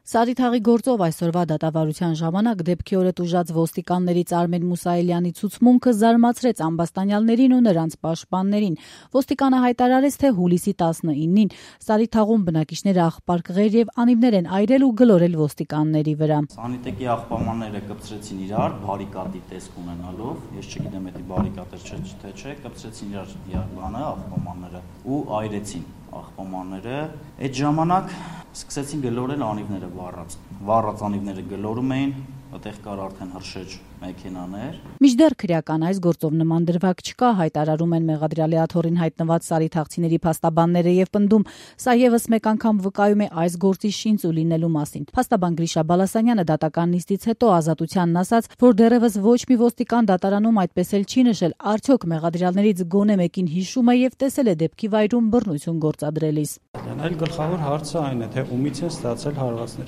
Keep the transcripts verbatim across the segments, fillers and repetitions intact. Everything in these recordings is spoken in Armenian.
Սարիթաղի գործով այսօրվա դատավարության ժամանակ դեպքի օրը տուժած ոստիկաններից Արմեն Մուսայելյանի ցուցմունքը զարմացրեց ամբաստանյալներին ու նրանց պաշտպաններին։ Ոստիկանը հայտարարեց, թե հուլիսի տասնինին Սարիթաղում բնակիչները աղբարկղեր եւ անիվներ են այրել ու գլորել ոստիկանների վրա։ Սանիտեկի աղբամանները կպցրեցին իրար, բարիկադի տեսք ունենալով, ես չգիտեմ էդի բարիկադը չէ, թե չէ, կպցրեցին իրար բանը աղբամանները ու այրեցին աղբամանները։ Այդ ժամանակ սկսեցին գլորել անիվները վառած։ Վառած անիվները գլորում էին, այդտեղ կար արդեն հրշեջ մեքենաներ։ Մինչդեռ քրեական այս գործով նման դրվագ չկա, հայտարարում են մեղադրյալի աթոռին հայտնված սարիթաղցիների փաստաբանները եւ պնդում, սա եւս մեկ անգամ վկայում է այս գործի շինծու լինելու մասին։ Փաստաբան Գրիշա Բալասանյանը դատական նիստից հետո Ազատությանն ասաց, որ դեռևս ոչ մի ոստիկան դատարանում այդպես էլ չի նշել, արդյոք մեղադրյալներից գոնե մեկին հիշում է եւ տեսել է դեպքի վայրում բռնություն գործադրելիս։ Այլ գլխավոր հարցը այն է, թե ումից են ստացել հարվածներ։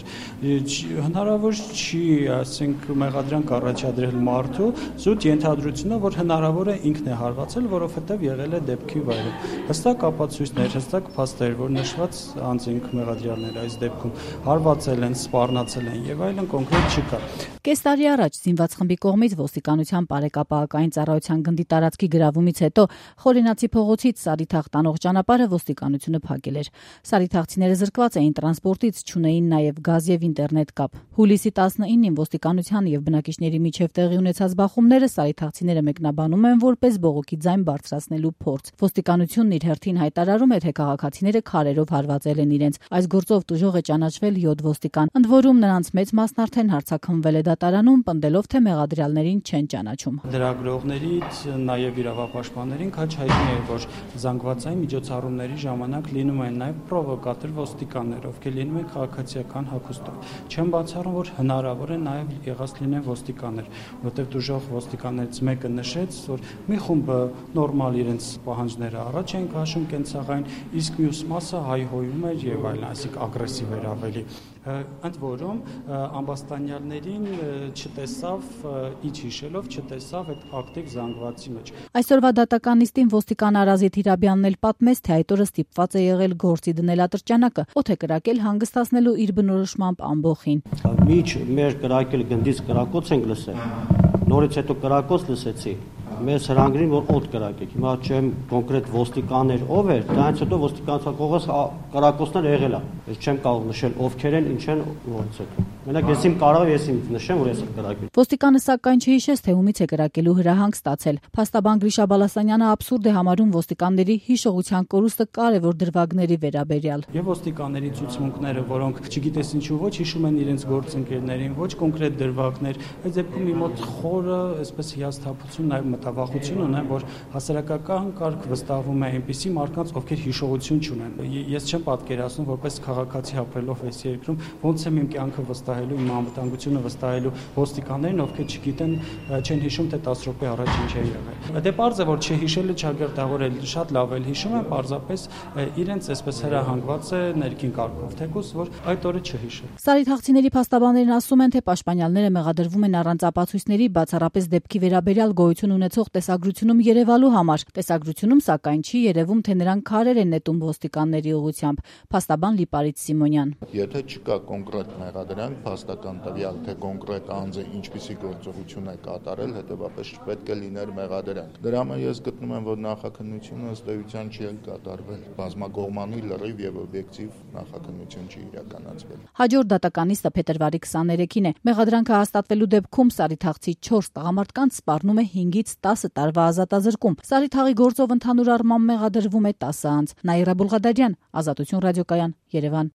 Հնարավոր չի, ասենք, մեղադրանք առաջադրել մարդու զուտ ենթադրությունը, որ հնարավոր է ինքն է հարվածել, որովհետև եղել է դեպքի վայրում։ Հստակ ապացույցներ, հստակ փաստեր, որ նշված անձինք մեղադրյալներ այս դեպքում հարվածել են, սպառնացել են եւ այլն կոնկրետ չկա։ Կես տարի առաջ զինված խմբի կողմից ոստիկանության բարեկապահական ծառայության գնդի տարածքի գրավումից հետո Խորենացի փողոցից Սարիթաղ տանող ճանապարհը ոստիկանությունը փակել էր։ Սարիթաղցիները զրկված էին տրանսպորտից, չունեին նաև գազ եւ ինտերնետ կապ։ Հուլիսի տասնինին ոստիկանության եւ բնակիչների միջև տեղի ունեցած բախումները սարիթաղցիները մեկնաբանում են որպես բողոքի ձայն բարձրացնելու փորձ։ Ոստիկանությունն իր հերթին հայտարարում է, թե քաղաքացիները քարերով հարվածել են իրենց։ Այս գործով տուժող է ճանաչվել յոթ ոստիկան, ընդ որում նրանց մեծ մասն արդեն հարցաքննվել է դատարանում, պնդելով, թե մեղադրյալներին չեն ճանաչում։ Լրագրողներից նաև իրավապաշտպաններին քաչ հայտնի է, որ զանգվածային միջոցառումների ժամանակ լինում են նաև պրովոկատոր ոստիկաններ, ովքեր լինում են քաղաքացիական հագուստով։ Չեմ բացառում, որ հնարավոր է նաև եղած լինեն ոստիկաններ, որտեղ դժոխ ոստիկաններից մեկը նշեց, որ մի խումբը նորմալ իրենց պահանջները առաջ են քաշում կենցաղային, իսկ մյուս մասը հայհոյում էր եւ այլն, այսինքն ագրեսիվ էր ավելի։ Ընդ որում ամբաստանյալներին չտեսավ, ինչ հիշելով չտեսավ այդ ակտիվ զանգվածի մեջ։ Այսօրվա դատական նիստին ոստիկան Արազիթ Հիրաբյանն էլ պատմեց, թե այդ օրը ստիպված է եղել գործի դնել ատրճանակը, օդ է կրակել հանգստացնելու իր բնորոշմամբ ամբոխին։ Միջ մեր կրակել գնդից կրակոց ենք լսել, նորից հետո կրակոց լսեցի, մեզ հրանգրին, որ օդ կրակեք։ Հիմա չեմ կոնկրետ ոստիկաններ ով էր, դրանից հետո ոստիկանության կողմից կրակոցներ եղել է։ Ես չեմ կարող նշել ովքեր են, ինչ են, որից հետո։ Մենակ ես իմ կարող ես իմ նշեմ, որ ես եմ կրակել։ Ոստիկանը սակայն չհիշեց, թե ումից է կրակելու հրահանգ ստացել։ Փաստաբան Գրիշա Բալասանյանը աբսուրդ է համարում ոստիկանների հիշողության կորուստը կարևոր դրվագների վերաբերյալ։ Եվ ոստիկանների ցուցմունքները, որոնք չգիտես ինչու ոչ հիշում են իրենց գործընկերներին, ոչ կոնկրետ դրվագներ, այս դեպքում մի մոտ խորը, այսպես հիասթափություն, նաև մտավախություն ունեն, որ հասարակական կարգ վստահվում է այնպիսի մարդկանց, ովքեր հիշողություն չունեն։ Ես չեմ պատկերացնում, որպես քաղաքացի ապրելով այս երկրում, ոնց եմ իմ կյանքը վստահելու, իմ անվտանգությունը վստահելու ոստիկաններին, ովքեր չգիտեն, չեն հիշում, թե տասը րոպե առաջ ինչ է եղել։ Դե պարզ է, որ չհիշելը չագերտավորել, շատ լավ էլ հիշում են, պարզապես իրենց այսպես հրահանգված է ներքին կարգով, թեկուզ որ այդ օրը չհիշել։ Սարիթաղցիների փաստաբաններն ասում են, թե պաշտպանյալները մեղադրվում են առանց ապացույցների, բացառապես դեպքի վերաբերյալ գոյություն ունեցող տեսագրությունում երևալու համար։ Տեսագրությունում սակայն չի երևում, թե նրանք քարեր են նետում ոստիկանների ուղղությամբ։ Փաստաբան Լիպարիտ Սիմոնյան։ Եթե չկա կոնկրետ մեղադրանք, փաստական տվյալ, թե կոնկրետ անձը ինչպիսի գործողություն է կատարել, հետևաբար չպետք է լիներ մեղադրանք։ Դրա համար ես գտնում եմ, որ նախաքննությունը ըստ էության չի էլ կատարվել։ Բազմակողմանի լրիվ եւ օբյեկտիվ նախաքննություն չի իրականացվել։ Հաջորդ դատական նիստը փետրվարի քսաներեքին է։ Մեղադրանքը հաստատվելու դեպքում Սարիթաղցի չորս տղամարդկանց սպառնում է հինգից տասը տարվա ազատազրկում։ Սարիթաղի գործով ընդհանուր առմամբ մեղադրվում է տասը անձ։ Նաիրա Բուլղադարյան, Ազատություն ռադիոկայան, Երևան։